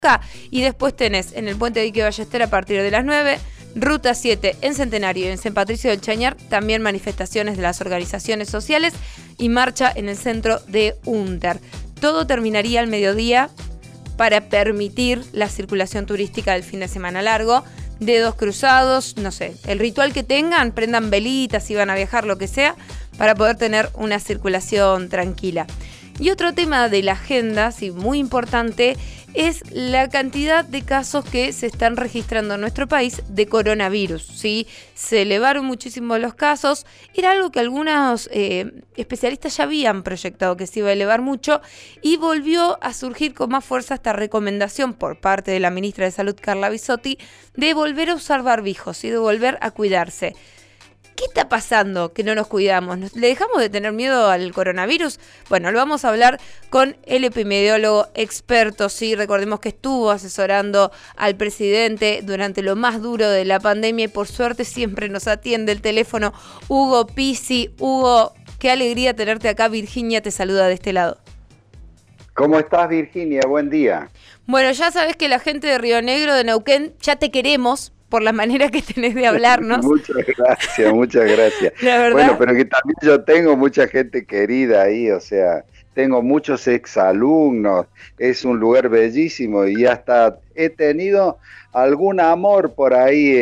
Y después tenés en el Puente Dique Ballester a partir de las 9, Ruta 7 en Centenario y en San Patricio del Chañar, también manifestaciones de las organizaciones sociales y marcha en el centro de Unter. Todo terminaría al mediodía para permitir la circulación turística del fin de semana largo, dedos cruzados, no sé, el ritual que tengan, prendan velitas, si van a viajar, lo que sea, para poder tener una circulación tranquila. Y otro tema de la agenda, sí, muy importante, es la cantidad de casos que se están registrando en nuestro país de coronavirus, ¿sí? Se elevaron muchísimo los casos, era algo que algunos especialistas ya habían proyectado que se iba a elevar mucho y volvió a surgir con más fuerza esta recomendación por parte de la ministra de Salud, Carla Bisotti, de volver a usar barbijos y de volver a cuidarse. ¿Qué está pasando que no nos cuidamos? ¿Le dejamos de tener miedo al coronavirus? Bueno, lo vamos a hablar con el epidemiólogo experto, sí, recordemos que estuvo asesorando al presidente durante lo más duro de la pandemia y por suerte siempre nos atiende el teléfono Hugo Pizzi. Hugo, qué alegría tenerte acá. Virginia te saluda de este lado. ¿Cómo estás, Virginia? Buen día. Bueno, ya sabes que la gente de Río Negro, de Neuquén, ya te queremos por la manera que tenés de hablarnos. Muchas gracias, muchas gracias. La verdad. Bueno, pero que también yo tengo mucha gente querida ahí, o sea, tengo muchos exalumnos, es un lugar bellísimo y hasta he tenido algún amor por ahí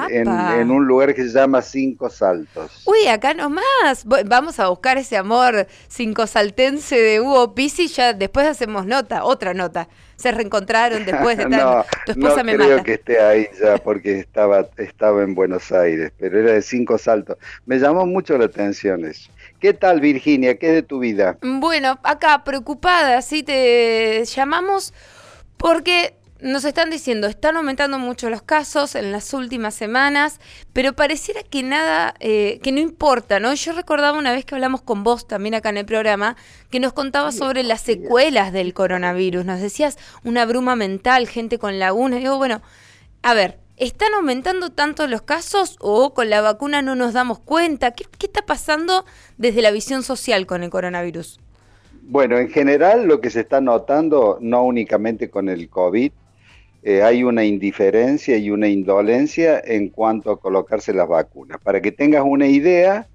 en un lugar que se llama Cinco Saltos. Uy, acá nomás. Vamos a buscar ese amor cincosaltense de Hugo Pizzi, ya después hacemos otra nota. Se reencontraron después de tal. Tu esposa me mata. No creo que esté ahí ya porque estaba en Buenos Aires, pero era de Cinco Saltos. Me llamó mucho la atención eso. ¿Qué tal, Virginia? ¿Qué es de tu vida? Bueno, acá preocupada, sí te llamamos porque nos están diciendo, están aumentando mucho los casos en las últimas semanas, pero pareciera que nada, que no importa, ¿no? Yo recordaba una vez que hablamos con vos también acá en el programa, que nos contabas sobre las secuelas del coronavirus. Nos decías una bruma mental, gente con lagunas. Digo, bueno, a ver, ¿están aumentando tanto los casos o con la vacuna no nos damos cuenta? ¿Qué está pasando desde la visión social con el coronavirus? Bueno, en general lo que se está notando, no únicamente con el COVID, hay una indiferencia y una indolencia en cuanto a colocarse las vacunas. Para que tengas una idea,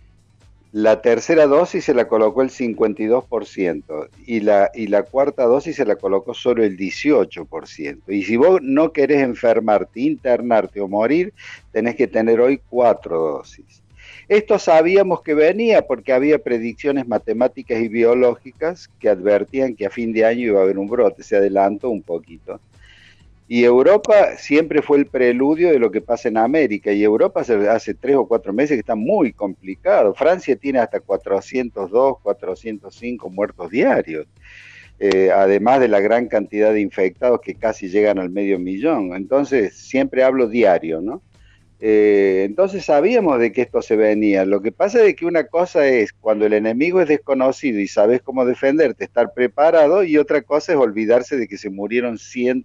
la tercera dosis se la colocó el 52% y la cuarta dosis se la colocó solo el 18%. Y si vos no querés enfermarte, internarte o morir, tenés que tener hoy 4 dosis. Esto sabíamos que venía porque había predicciones matemáticas y biológicas que advertían que a fin de año iba a haber un brote, se adelantó un poquito. Y Europa siempre fue el preludio de lo que pasa en América, y Europa hace 3 o 4 meses que está muy complicado. Francia tiene hasta 402, 405 muertos diarios, además de la gran cantidad de infectados que casi llegan al 500.000. Entonces, siempre hablo diario, ¿no? Entonces sabíamos de que esto se venía. Lo que pasa es que una cosa es cuando el enemigo es desconocido y sabes cómo defenderte, estar preparado, y otra cosa es olvidarse de que se murieron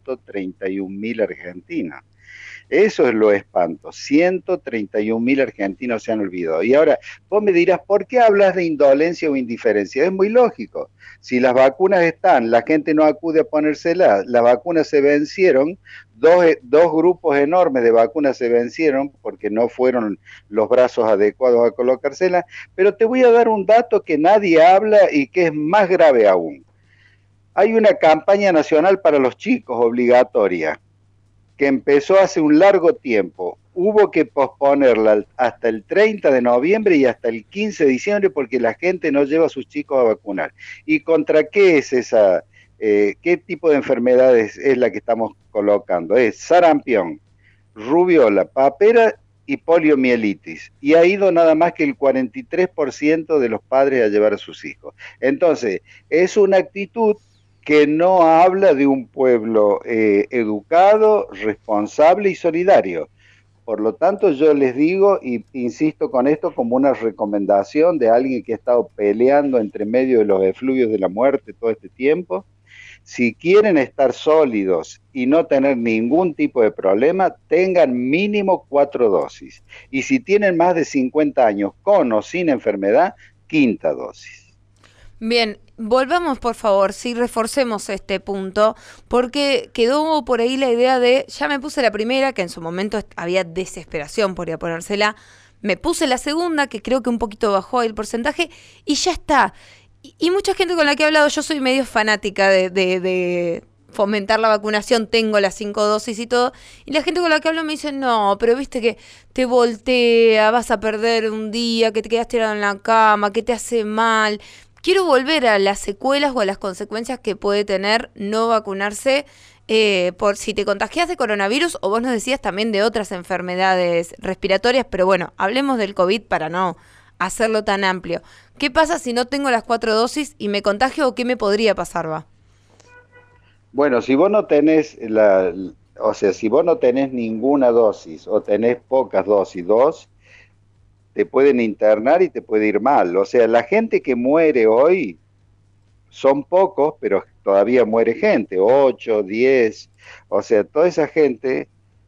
131.000 argentinos. Eso es lo espanto. 131.000 argentinos se han olvidado. Y ahora, vos me dirás, ¿por qué hablas de indolencia o indiferencia? Es muy lógico. Si las vacunas están, la gente no acude a ponérselas, las vacunas se vencieron, dos grupos enormes de vacunas se vencieron porque no fueron los brazos adecuados a colocárselas, pero te voy a dar un dato que nadie habla y que es más grave aún. Hay una campaña nacional para los chicos obligatoria, que empezó hace un largo tiempo. Hubo que posponerla hasta el 30 de noviembre y hasta el 15 de diciembre porque la gente no lleva a sus chicos a vacunar. ¿Y contra qué es esa? ¿Qué tipo de enfermedades es la que estamos colocando? Es sarampión, rubiola, papera y poliomielitis. Y ha ido nada más que el 43% de los padres a llevar a sus hijos. Entonces, es una actitud que no habla de un pueblo educado, responsable y solidario. Por lo tanto, yo les digo, y insisto con esto como una recomendación de alguien que ha estado peleando entre medio de los efluvios de la muerte todo este tiempo, si quieren estar sólidos y no tener ningún tipo de problema, tengan mínimo 4 dosis. Y si tienen más de 50 años, con o sin enfermedad, 5ª dosis. Bien, volvamos, por favor, sí, reforcemos este punto, porque quedó por ahí la idea de, ya me puse la primera, que en su momento había desesperación por ir a ponérsela, me puse la segunda, que creo que un poquito bajó el porcentaje, y ya está. Y mucha gente con la que he hablado, yo soy medio fanática de fomentar la vacunación, tengo las 5 dosis y todo, y la gente con la que hablo me dice, no, pero viste que te voltea, vas a perder un día, que te quedas tirado en la cama, que te hace mal. Quiero volver a las secuelas o a las consecuencias que puede tener no vacunarse por si te contagias de coronavirus o vos nos decías también de otras enfermedades respiratorias, pero bueno, hablemos del COVID para no hacerlo tan amplio. ¿Qué pasa si no tengo las 4 dosis y me contagio o qué me podría pasar, va? Bueno, si vos no tenés o sea, si vos no tenés ninguna dosis o tenés pocas dosis, dos, te pueden internar y te puede ir mal. O sea, la gente que muere hoy son pocos, pero todavía muere gente, 8, 10. O sea, toda esa gente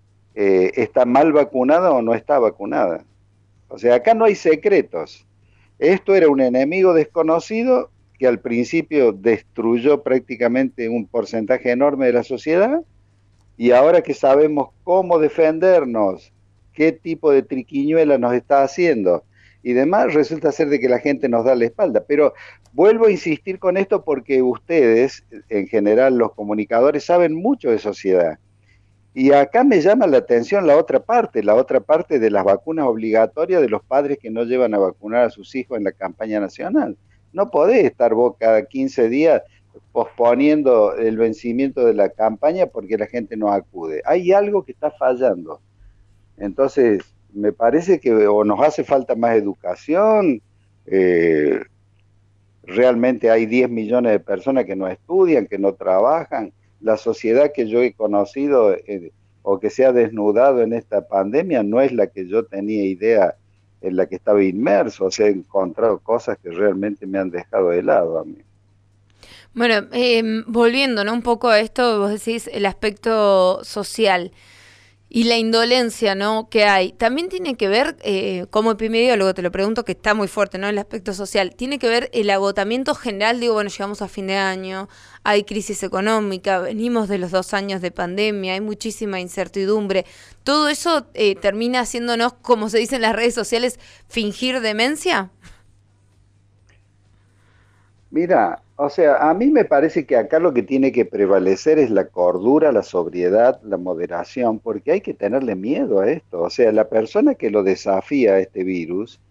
está mal vacunada o no está vacunada. O sea, acá no hay secretos. Esto era un enemigo desconocido que al principio destruyó prácticamente un porcentaje enorme de la sociedad y ahora que sabemos cómo defendernos, qué tipo de triquiñuela nos está haciendo y demás, resulta ser de que la gente nos da la espalda. Pero vuelvo a insistir con esto porque ustedes, en general los comunicadores, saben mucho de sociedad. Y acá me llama la atención la otra parte de las vacunas obligatorias de los padres que no llevan a vacunar a sus hijos en la campaña nacional. No podés estar vos cada 15 días posponiendo el vencimiento de la campaña porque la gente no acude. Hay algo que está fallando. Entonces, me parece que o nos hace falta más educación, eh, realmente hay 10 millones de personas que no estudian, que no trabajan. La sociedad que yo he conocido o que se ha desnudado en esta pandemia no es la que yo tenía idea en la que estaba inmerso. O sea, he encontrado cosas que realmente me han dejado helado a mí. Bueno, volviendo, ¿no? Un poco a esto, vos decís el aspecto social. Y la indolencia, ¿no? Que hay. También tiene que ver, como epidemiólogo te lo pregunto, que está muy fuerte, ¿no? El aspecto social. Tiene que ver el agotamiento general, digo, bueno, llegamos a fin de año, hay crisis económica, venimos de los 2 años de pandemia, hay muchísima incertidumbre. Todo eso termina haciéndonos, como se dice en las redes sociales, fingir demencia. Mira, o sea, a mí me parece que acá lo que tiene que prevalecer es la cordura, la sobriedad, la moderación, porque hay que tenerle miedo a esto. O sea, la persona que lo desafía a este virus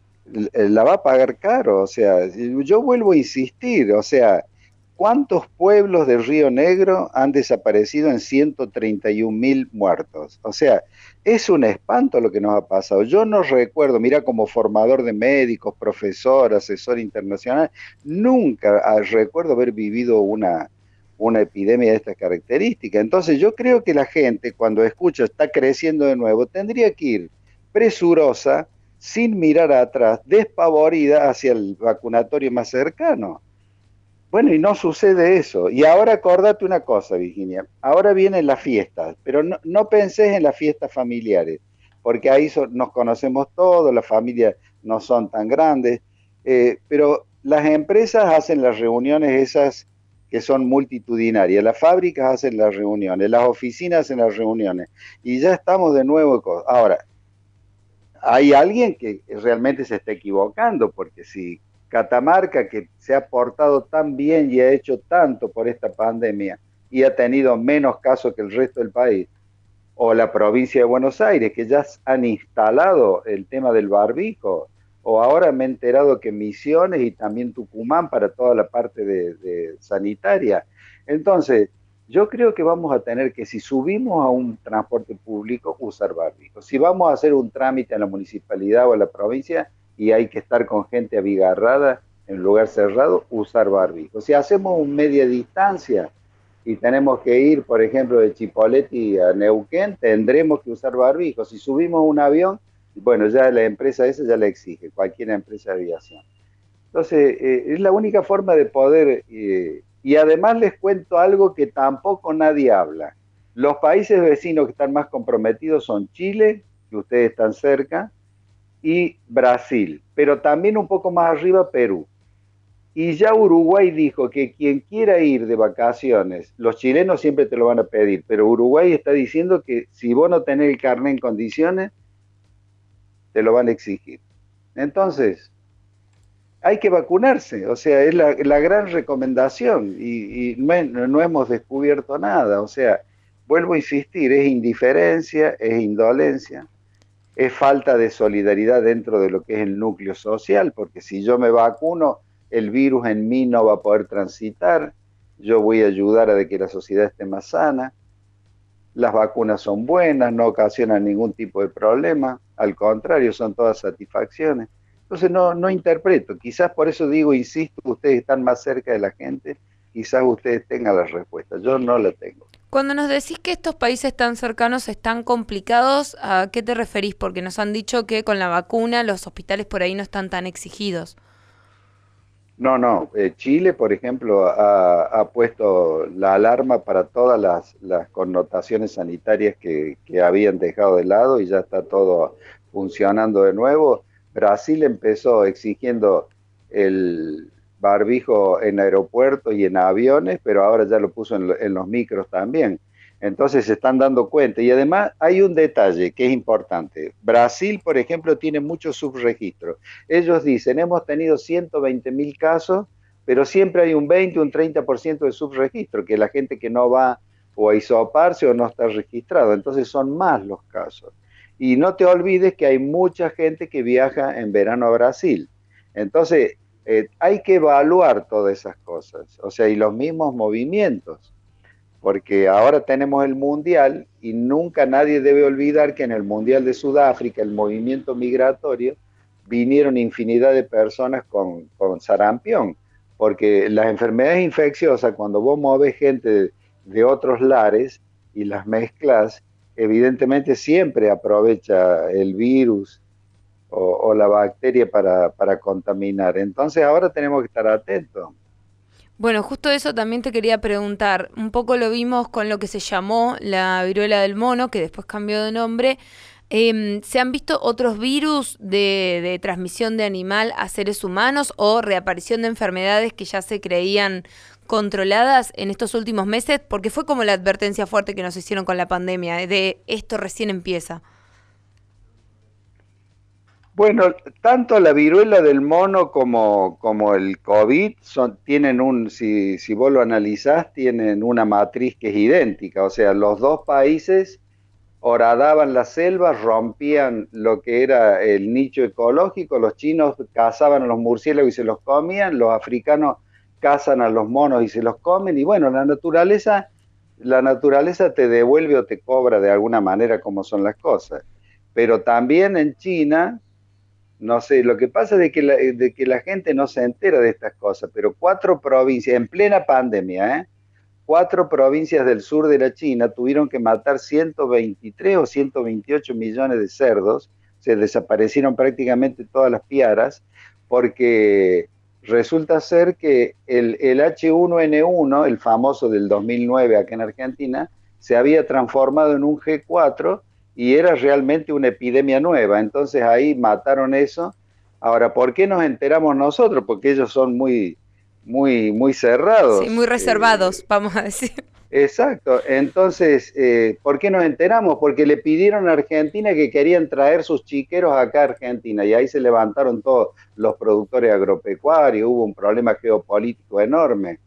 la va a pagar caro. O sea, yo vuelvo a insistir, o sea, ¿cuántos pueblos de Río Negro han desaparecido en 131.000 muertos? O sea, es un espanto lo que nos ha pasado. Yo no recuerdo, mira, como formador de médicos, profesor, asesor internacional, nunca recuerdo haber vivido una epidemia de estas características. Entonces yo creo que la gente cuando escucha está creciendo de nuevo, tendría que ir presurosa, sin mirar atrás, despavorida hacia el vacunatorio más cercano. Bueno, y no sucede eso. Y ahora acordate una cosa, Virginia. Ahora vienen las fiestas, pero no pensés en las fiestas familiares, porque ahí nos conocemos todos, las familias no son tan grandes, pero las empresas hacen las reuniones esas que son multitudinarias, las fábricas hacen las reuniones, las oficinas hacen las reuniones, y ya estamos de nuevo. Ahora, hay alguien que realmente se está equivocando, porque si Catamarca, que se ha portado tan bien y ha hecho tanto por esta pandemia y ha tenido menos casos que el resto del país, o la provincia de Buenos Aires, que ya han instalado el tema del barbijo, o ahora me he enterado que Misiones y también Tucumán para toda la parte de sanitaria. Entonces, yo creo que vamos a tener que, si subimos a un transporte público, usar barbijo. Si vamos a hacer un trámite en la municipalidad o en la provincia y hay que estar con gente abigarrada en un lugar cerrado, usar barbijo. Si hacemos un media distancia y tenemos que ir, por ejemplo, de Chipoleti a Neuquén, tendremos que usar barbijo. Si subimos un avión, bueno, ya la empresa esa ya la exige, cualquier empresa de aviación. Entonces, es la única forma de poder, y además les cuento algo que tampoco nadie habla. Los países vecinos que están más comprometidos son Chile, que ustedes están cerca, y Brasil, pero también un poco más arriba Perú. Y ya Uruguay dijo que quien quiera ir de vacaciones, los chilenos siempre te lo van a pedir, pero Uruguay está diciendo que si vos no tenés el carnet en condiciones, te lo van a exigir. Entonces, hay que vacunarse, o sea, es la gran recomendación y no hemos descubierto nada, o sea, vuelvo a insistir, es indiferencia, es indolencia, es falta de solidaridad dentro de lo que es el núcleo social, porque si yo me vacuno, el virus en mí no va a poder transitar, yo voy a ayudar a de que la sociedad esté más sana, las vacunas son buenas, no ocasionan ningún tipo de problema, al contrario, son todas satisfacciones. Entonces no interpreto, quizás por eso digo, insisto, ustedes están más cerca de la gente, quizás ustedes tengan la respuesta, yo no la tengo. Cuando nos decís que estos países tan cercanos están complicados, ¿a qué te referís? Porque nos han dicho que con la vacuna los hospitales por ahí no están tan exigidos. No, Chile, por ejemplo, ha puesto la alarma para todas las connotaciones sanitarias que habían dejado de lado y ya está todo funcionando de nuevo. Brasil empezó exigiendo el barbijo en aeropuertos y en aviones, pero ahora ya lo puso en los micros también. Entonces se están dando cuenta. Y además hay un detalle que es importante. Brasil, por ejemplo, tiene muchos subregistros. Ellos dicen, hemos tenido 120.000 casos, pero siempre hay un 20, un 30% de subregistro, que es la gente que no va o a hisoparse o no está registrado. Entonces son más los casos. Y no te olvides que hay mucha gente que viaja en verano a Brasil. Entonces, hay que evaluar todas esas cosas, o sea, y los mismos movimientos, porque ahora tenemos el Mundial y nunca nadie debe olvidar que en el Mundial de Sudáfrica, el movimiento migratorio, vinieron infinidad de personas con sarampión, porque las enfermedades infecciosas, cuando vos mueves gente de otros lares y las mezclas, evidentemente siempre aprovecha el virus o la bacteria para contaminar. Entonces ahora tenemos que estar atentos. Bueno, justo eso también te quería preguntar. Un poco lo vimos con lo que se llamó la viruela del mono, que después cambió de nombre. ¿Se han visto otros virus de transmisión de animal a seres humanos o reaparición de enfermedades que ya se creían controladas en estos últimos meses? Porque fue como la advertencia fuerte que nos hicieron con la pandemia, de esto recién empieza. Bueno, tanto la viruela del mono como el COVID tienen si vos lo analizás, tienen una matriz que es idéntica. O sea, los dos países horadaban las selvas, rompían lo que era el nicho ecológico, los chinos cazaban a los murciélagos y se los comían, los africanos cazan a los monos y se los comen, y bueno, la naturaleza te devuelve o te cobra de alguna manera como son las cosas. Pero también en China, no sé, lo que pasa es de que la gente no se entera de estas cosas, pero 4 provincias, en plena pandemia, 4 provincias del sur de la China tuvieron que matar 123 o 128 millones de cerdos, se desaparecieron prácticamente todas las piaras, porque resulta ser que el H1N1, el famoso del 2009 acá en Argentina, se había transformado en un G4 y era realmente una epidemia nueva. Entonces ahí mataron eso. Ahora, ¿por qué nos enteramos nosotros? Porque ellos son muy Sí, muy cerrados. reservados, vamos a decir. Exacto. Entonces, ¿por qué nos enteramos? Porque le pidieron a Argentina que querían traer sus chiqueros acá a Argentina y ahí se levantaron todos los productores agropecuarios, hubo un problema geopolítico enorme.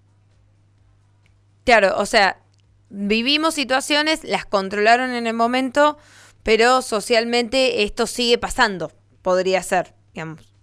Claro, o sea, vivimos situaciones, las controlaron en el momento, pero socialmente esto sigue pasando, podría ser, digamos.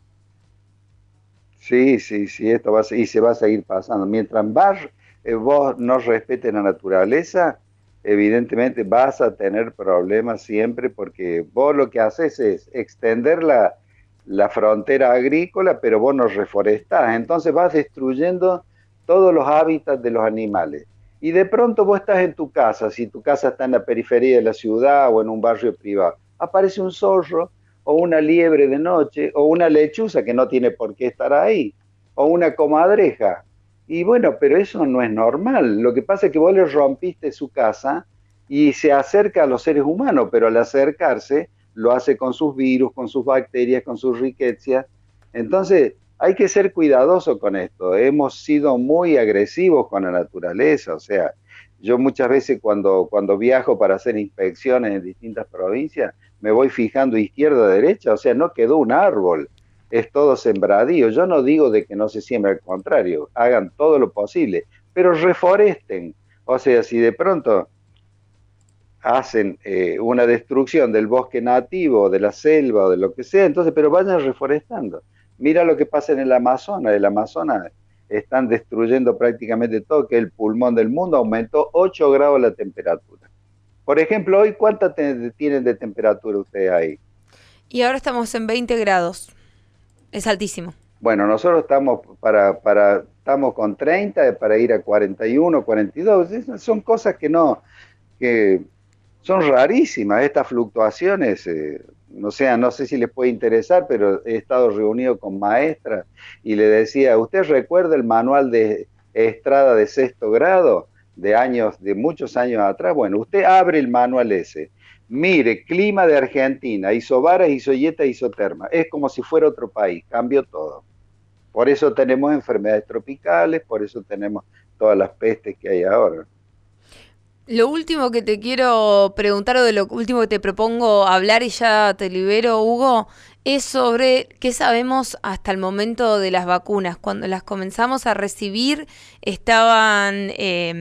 Sí, sí, sí, esto y se va a seguir pasando. Mientras vos no respetes la naturaleza, evidentemente vas a tener problemas siempre porque vos lo que haces es extender la frontera agrícola, pero vos no reforestás. Entonces vas destruyendo todos los hábitats de los animales. Y de pronto vos estás en tu casa, si tu casa está en la periferia de la ciudad o en un barrio privado, aparece un zorro o una liebre de noche, o una lechuza que no tiene por qué estar ahí, o una comadreja. Y bueno, pero eso no es normal. Lo que pasa es que vos le rompiste su casa y se acerca a los seres humanos, pero al acercarse lo hace con sus virus, con sus bacterias, con sus riquezas. Entonces, hay que ser cuidadoso con esto. Hemos sido muy agresivos con la naturaleza, o sea, yo muchas veces cuando viajo para hacer inspecciones en distintas provincias, me voy fijando izquierda, derecha, o sea, no quedó un árbol, es todo sembradío. Yo no digo de que no se siembre, al contrario, hagan todo lo posible, pero reforesten. O sea, si de pronto hacen una destrucción del bosque nativo, de la selva o de lo que sea, entonces, pero vayan reforestando. Mira lo que pasa en el Amazonas están destruyendo prácticamente todo, que es el pulmón del mundo, aumentó 8 grados la temperatura. Por ejemplo, hoy, ¿cuánta tienen de temperatura ustedes ahí? Y ahora estamos en 20 grados. Es altísimo. Bueno, nosotros estamos estamos con 30 para ir a 41, 42. Son cosas que no, que son rarísimas estas fluctuaciones. O sea, no sé si les puede interesar, pero he estado reunido con maestras y le decía, ¿usted recuerda el manual de Estrada de sexto grado de años, de muchos años atrás? Bueno, usted abre el manual ese, mire, clima de Argentina, isobaras, isoyeta, isoterma, es como si fuera otro país, cambió todo. Por eso tenemos enfermedades tropicales, por eso tenemos todas las pestes que hay ahora. Lo último que te quiero preguntar o de lo último que te propongo hablar y ya te libero, Hugo, es sobre qué sabemos hasta el momento de las vacunas. Cuando las comenzamos a recibir, estaban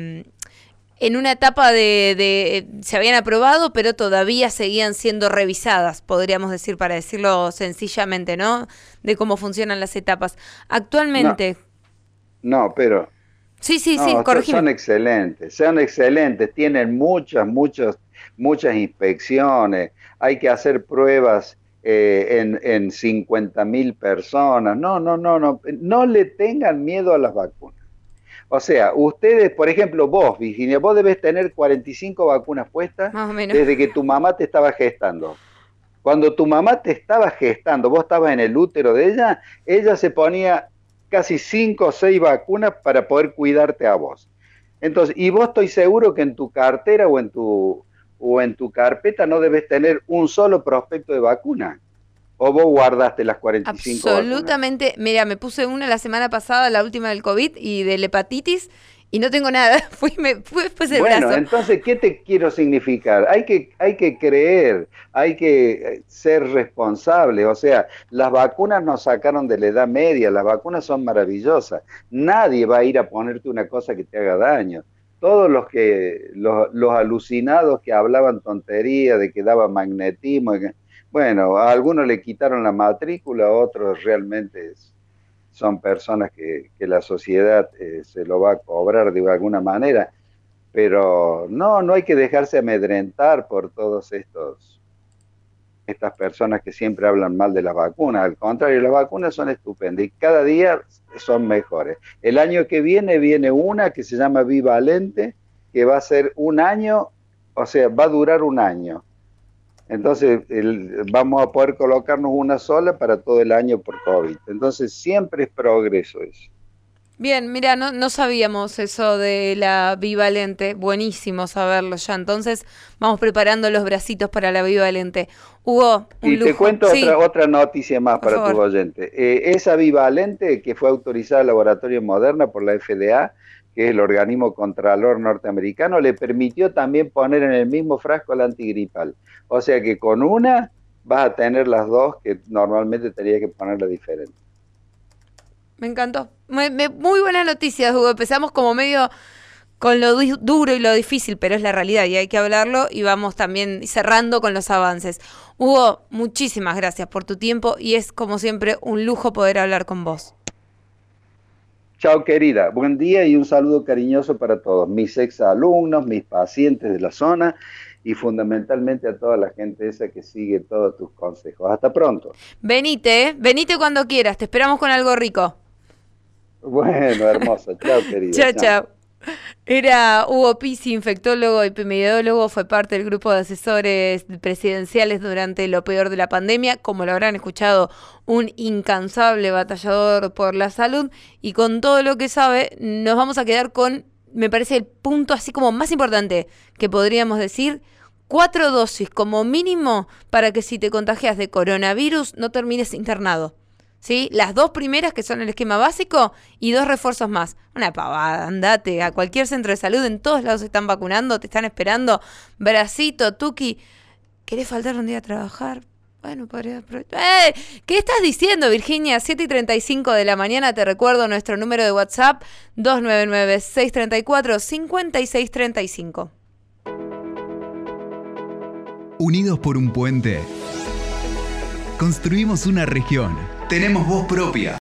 en una etapa se habían aprobado, pero todavía seguían siendo revisadas, podríamos decir, para decirlo sencillamente, ¿no? De cómo funcionan las etapas. No, Actualmente, no, pero sí, no, corregime. son excelentes, tienen muchas inspecciones, hay que hacer pruebas en 50.000 personas. No le tengan miedo a las vacunas. O sea, ustedes, por ejemplo, vos, Virginia, vos debes tener 45 vacunas puestas Más o menos. desde que tu mamá te estaba gestando. Cuando tu mamá te estaba gestando, vos estabas en el útero de ella, ella se ponía casi 5 o 6 vacunas para poder cuidarte a vos. Entonces, y vos estoy seguro que en tu cartera o en tu carpeta no debes tener un solo prospecto de vacuna. O vos guardaste las 45 vacunas. Absolutamente. Mira, me puse una la semana pasada, la última del COVID y de la hepatitis, y no tengo nada. Fui después del Bueno, brazo. entonces, ¿qué te quiero significar? Hay que creer, hay que ser responsable. O sea, las vacunas nos sacaron de la Edad Media, las vacunas son maravillosas. Nadie va a ir a ponerte una cosa que te haga daño. Todos los alucinados que hablaban tontería de que daba magnetismo, bueno, a algunos le quitaron la matrícula, a otros realmente son personas que la sociedad se lo va a cobrar de alguna manera, pero no hay que dejarse amedrentar por todos estas personas que siempre hablan mal de las vacunas. Al contrario, las vacunas son estupendas y cada día son mejores. El año que viene una que se llama Bivalente, que va a ser un año, o sea, va a durar un año. Entonces, vamos a poder colocarnos una sola para todo el año por COVID. Entonces, siempre es progreso eso. Bien, mira, no sabíamos eso de la bivalente. Buenísimo saberlo ya. Entonces, vamos preparando los bracitos para la bivalente. Hugo, un Y te lujo. cuento Sí, otra noticia más por para tus favor. oyentes. Esa bivalente que fue autorizada en laboratorio Moderna por la FDA, que es el organismo contralor norteamericano, le permitió también poner en el mismo frasco el antigripal. O sea que con una vas a tener las dos que normalmente tendrías que ponerla diferente. Me encantó. Muy buenas noticias, Hugo. Empezamos como medio con lo duro y lo difícil, pero es la realidad y hay que hablarlo y vamos también cerrando con los avances. Hugo, muchísimas gracias por tu tiempo y es como siempre un lujo poder hablar con vos. Chao, querida. Buen día y un saludo cariñoso para todos, mis exalumnos, mis pacientes de la zona y fundamentalmente a toda la gente esa que sigue todos tus consejos. Hasta pronto. Venite cuando quieras, te esperamos con algo rico. Bueno, hermosa. Chao, querida. Chao, Chao. chao. Era Hugo Pizzi, infectólogo y epidemiólogo, fue parte del grupo de asesores presidenciales durante lo peor de la pandemia, como lo habrán escuchado, un incansable batallador por la salud y con todo lo que sabe nos vamos a quedar con, me parece, el punto así como más importante que podríamos decir, 4 dosis como mínimo para que si te contagias de coronavirus no termines internado. ¿sí? Las 2 primeras que son el esquema básico y 2 refuerzos más. Una pavada, andate a cualquier centro de salud, en todos lados se están vacunando, te están esperando. Bracito, Tuki, ¿querés faltar un día a trabajar? Bueno, podría aprovechar. ¿Qué estás diciendo, Virginia? 7:35 de la mañana, te recuerdo nuestro número de WhatsApp, 299-634-5635. Unidos por un puente, construimos una región. Tenemos voz propia.